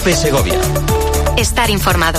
COPE Segovia. Estar informado.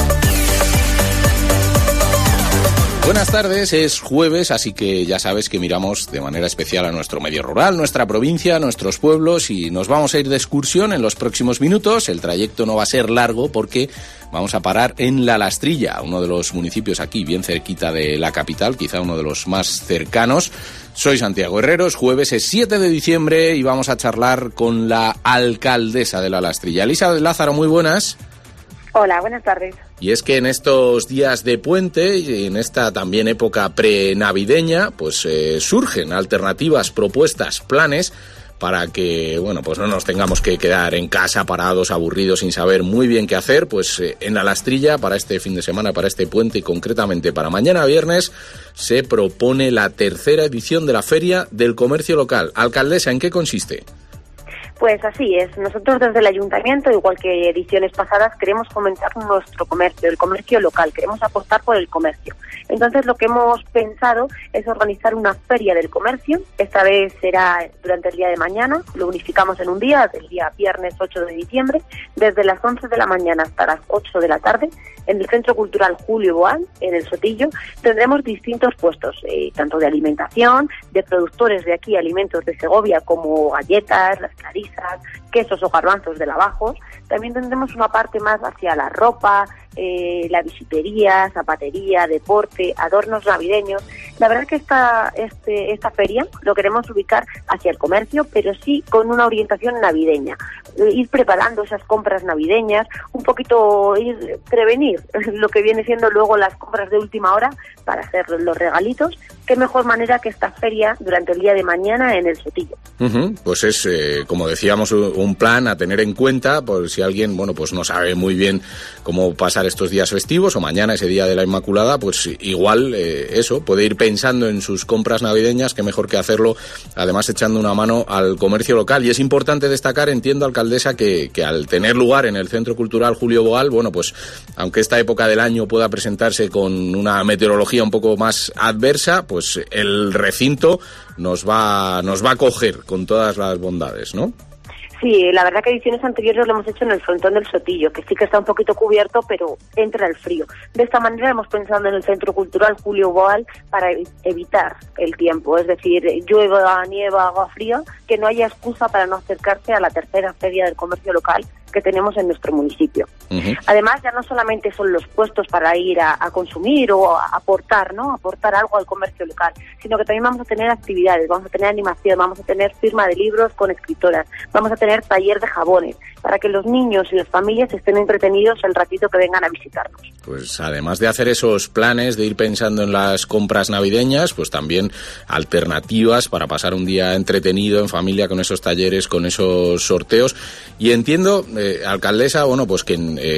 Buenas tardes, es jueves, así que ya sabes que miramos de manera especial a nuestro medio rural, nuestra provincia, nuestros pueblos, y nos vamos a ir de excursión en los próximos minutos. El trayecto no va a ser largo porque vamos a parar en La Lastrilla, uno de los municipios aquí bien cerquita de la capital, quizá uno de los más cercanos. Soy Santiago Herreros, jueves es 7 de diciembre y vamos a charlar con la alcaldesa de La Lastrilla. Elisa Lázaro, muy buenas. Hola, buenas tardes. Y es que en estos días de puente y en esta también época prenavideña, pues surgen alternativas, propuestas, planes para que, bueno, pues no nos tengamos que quedar en casa parados, aburridos, sin saber muy bien qué hacer. Pues en La Lastrilla, para este fin de semana, para este puente y concretamente para mañana viernes, se propone la tercera edición de la Feria del Comercio Local. Alcaldesa, ¿en qué consiste? Pues así es. Nosotros desde el Ayuntamiento, igual que ediciones pasadas, queremos fomentar nuestro comercio, el comercio local. Queremos apostar por el comercio. Entonces lo que hemos pensado es organizar una feria del comercio. Esta vez será durante el día de mañana. Lo unificamos en un día, el día viernes 8 de diciembre, desde las 11 de la mañana hasta las 8 de la tarde, en el Centro Cultural Julio Boal, en el Sotillo. Tendremos distintos puestos, tanto de alimentación, de productores de aquí, alimentos de Segovia, como galletas, las clarisas, quesos o garbanzos de Lavajos. También tendremos una parte más hacia la ropa, la bisutería, zapatería, deporte, adornos navideños. La verdad que esta feria lo queremos ubicar hacia el comercio, pero sí con una orientación navideña. Ir preparando esas compras navideñas, un poquito prevenir lo que viene siendo luego las compras de última hora para hacer los regalitos. Qué mejor manera que esta feria durante el día de mañana en el Sotillo. Pues es, como decíamos, un plan a tener en cuenta por si alguien, bueno, pues no sabe muy bien cómo pasar estos días festivos o mañana, ese día de la Inmaculada, pues igual eso, puede ir pensando en sus compras navideñas, qué mejor que hacerlo, además echando una mano al comercio local. Y es importante destacar, entiendo, alcaldesa, que al tener lugar en el Centro Cultural Julio Boal, bueno, pues aunque esta época del año pueda presentarse con una meteorología un poco más adversa, pues el recinto nos va a acoger con todas las bondades, ¿no? Sí, la verdad que ediciones anteriores lo hemos hecho en el frontón del Sotillo, que sí que está un poquito cubierto, pero entra el frío. De esta manera hemos pensado en el Centro Cultural Julio Boal para evitar el tiempo, es decir, llueva, nieva, haga frío, que no haya excusa para no acercarse a la tercera feria del comercio local que tenemos en nuestro municipio. Además, ya no solamente son los puestos para ir a consumir o a aportar, ¿no? Aportar algo al comercio local, sino que también vamos a tener actividades, vamos a tener animación, vamos a tener firma de libros con escritoras, vamos a tener taller de jabones, para que los niños y las familias estén entretenidos el ratito que vengan a visitarnos. Pues además de hacer esos planes, de ir pensando en las compras navideñas, pues también alternativas para pasar un día entretenido en familia con esos talleres, con esos sorteos. Y entiendo, alcaldesa, bueno, pues que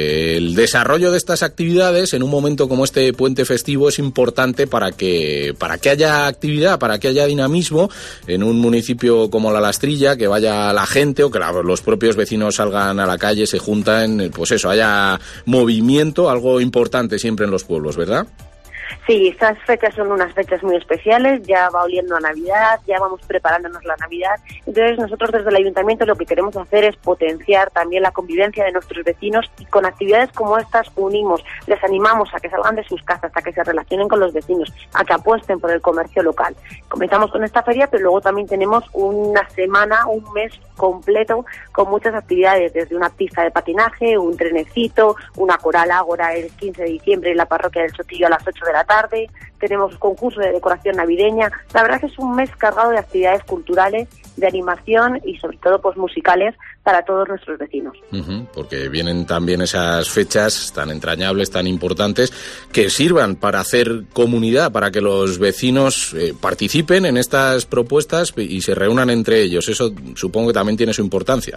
el desarrollo de estas actividades en un momento como este puente festivo es importante para que haya actividad, para que haya dinamismo en un municipio como La Lastrilla, que vaya la gente o que los propios vecinos salgan a la calle, se juntan, pues eso, haya movimiento, algo importante siempre en los pueblos, ¿verdad? Sí, estas fechas son unas fechas muy especiales, ya va oliendo a Navidad, ya vamos preparándonos la Navidad. Entonces nosotros desde el Ayuntamiento lo que queremos hacer es potenciar también la convivencia de nuestros vecinos y con actividades como estas unimos, les animamos a que salgan de sus casas, a que se relacionen con los vecinos, a que apuesten por el comercio local. Comenzamos con esta feria, pero luego también tenemos una semana, un mes completo con muchas actividades, desde una pista de patinaje, un trenecito, una coral ágora el 15 de diciembre en la parroquia del Sotillo a las 8 de la tarde, tenemos concurso de decoración navideña. La verdad que es un mes cargado de actividades culturales, de animación y sobre todo pues musicales para todos nuestros vecinos. Porque vienen también esas fechas tan entrañables, tan importantes, que sirvan para hacer comunidad, para que los vecinos participen en estas propuestas y se reúnan entre ellos. Eso supongo que también tiene su importancia.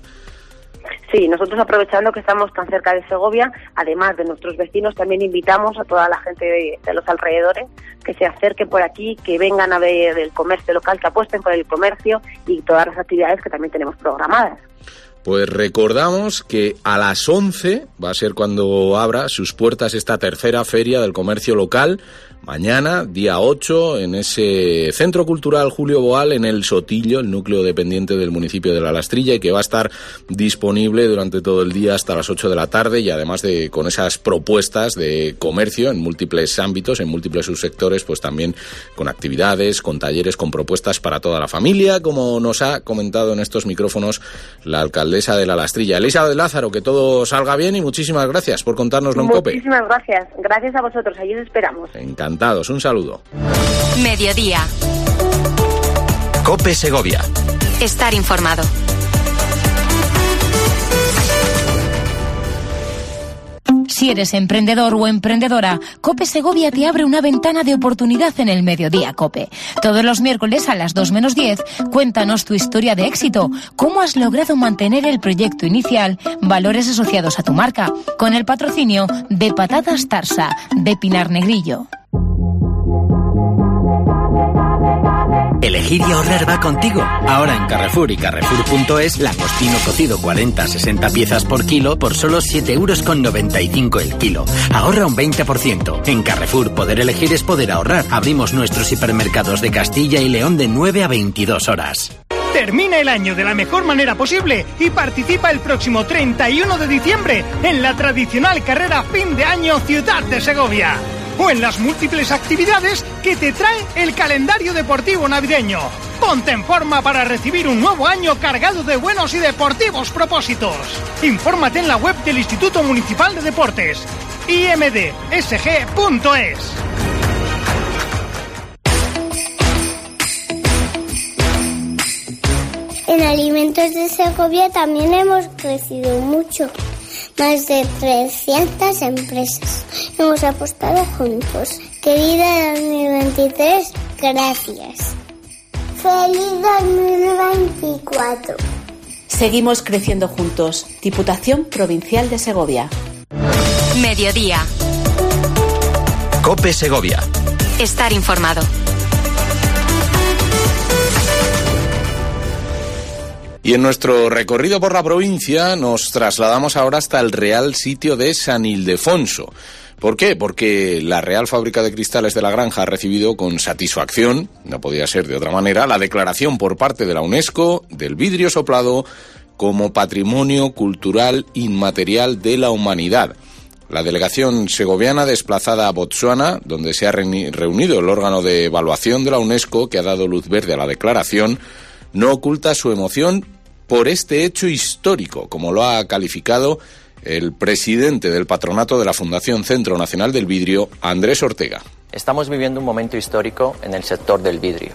Sí, nosotros aprovechando que estamos tan cerca de Segovia, además de nuestros vecinos, también invitamos a toda la gente de los alrededores que se acerquen por aquí, que vengan a ver el comercio local, que apuesten por el comercio y todas las actividades que también tenemos programadas. Pues recordamos que a las 11 va a ser cuando abra sus puertas esta tercera feria del comercio local. mañana, día 8, en ese Centro Cultural Julio Boal, en el Sotillo, el núcleo dependiente del municipio de La Lastrilla, y que va a estar disponible durante todo el día hasta las 8 de la tarde, y además con esas propuestas de comercio en múltiples ámbitos, en múltiples subsectores, pues también con actividades, con talleres, con propuestas para toda la familia, como nos ha comentado en estos micrófonos la alcaldesa de La Lastrilla, Elisa de Lázaro. Que todo salga bien y muchísimas gracias por contárnoslo en COPE. Muchísimas gracias. Gracias a vosotros. Allí os esperamos. Encantados. Un saludo. Mediodía. COPE Segovia. Estar informado. Si eres emprendedor o emprendedora, COPE Segovia te abre una ventana de oportunidad en el Mediodía COPE. Todos los miércoles a las 2:10, cuéntanos tu historia de éxito, cómo has logrado mantener el proyecto inicial, valores asociados a tu marca, con el patrocinio de Patatas Tarsa, de Pinar Negrillo. Elegir y ahorrar va contigo. Ahora en Carrefour y Carrefour.es, langostino cocido 40-60 piezas por kilo por solo 7,95 € el kilo. Ahorra un 20%. En Carrefour, poder elegir es poder ahorrar. Abrimos nuestros hipermercados de Castilla y León de 9 a 22 horas. Termina el año de la mejor manera posible y participa el próximo 31 de diciembre en la tradicional carrera fin de año Ciudad de Segovia. O en las múltiples actividades que te trae el calendario deportivo navideño. Ponte en forma para recibir un nuevo año cargado de buenos y deportivos propósitos. Infórmate en la web del Instituto Municipal de Deportes, imdsg.es. En Alimentos de Segovia también hemos crecido mucho. Más de 300 empresas. Hemos apostado juntos. Querida 2023, gracias. ¡Feliz 2024! Seguimos creciendo juntos. Diputación Provincial de Segovia. Mediodía. COPE Segovia. Estar informado. Y en nuestro recorrido por la provincia nos trasladamos ahora hasta el Real Sitio de San Ildefonso. ¿Por qué? Porque la Real Fábrica de Cristales de la Granja ha recibido con satisfacción, no podía ser de otra manera, la declaración por parte de la UNESCO del vidrio soplado como Patrimonio Cultural Inmaterial de la Humanidad. La delegación segoviana desplazada a Botsuana, donde se ha reunido el órgano de evaluación de la UNESCO que ha dado luz verde a la declaración, no oculta su emoción por este hecho histórico, como lo ha calificado el presidente del patronato de la Fundación Centro Nacional del Vidrio, Andrés Ortega. Estamos viviendo un momento histórico en el sector del vidrio,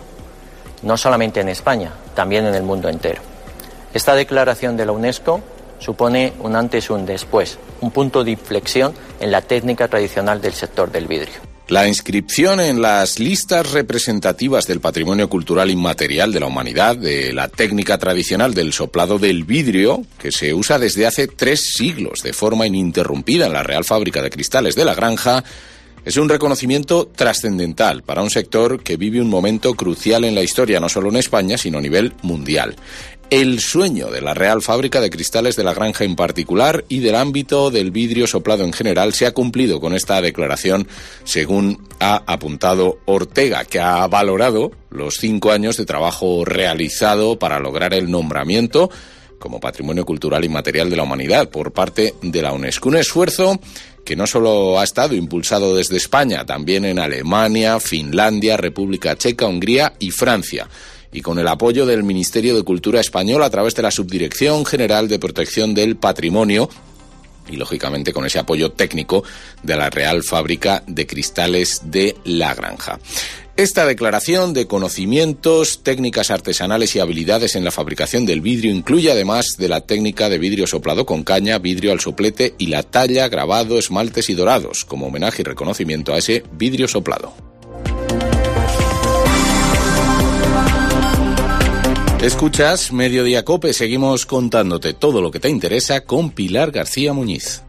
no solamente en España, también en el mundo entero. Esta declaración de la UNESCO supone un antes y un después, un punto de inflexión en la técnica tradicional del sector del vidrio. La inscripción en las listas representativas del patrimonio cultural inmaterial de la humanidad de la técnica tradicional del soplado del vidrio, que se usa desde hace 3 siglos de forma ininterrumpida en la Real Fábrica de Cristales de la Granja, es un reconocimiento trascendental para un sector que vive un momento crucial en la historia, no solo en España, sino a nivel mundial. El sueño de la Real Fábrica de Cristales de la Granja en particular y del ámbito del vidrio soplado en general se ha cumplido con esta declaración, según ha apuntado Ortega, que ha valorado los 5 años de trabajo realizado para lograr el nombramiento como Patrimonio Cultural Inmaterial de la Humanidad por parte de la UNESCO. Un esfuerzo que no solo ha estado impulsado desde España, también en Alemania, Finlandia, República Checa, Hungría y Francia, y con el apoyo del Ministerio de Cultura español a través de la Subdirección General de Protección del Patrimonio y, lógicamente, con ese apoyo técnico de la Real Fábrica de Cristales de la Granja. Esta declaración de conocimientos, técnicas artesanales y habilidades en la fabricación del vidrio incluye, además de la técnica de vidrio soplado con caña, vidrio al soplete y la talla, grabado, esmaltes y dorados, como homenaje y reconocimiento a ese vidrio soplado. Escuchas Mediodía COPE, seguimos contándote todo lo que te interesa con Pilar García Muñiz.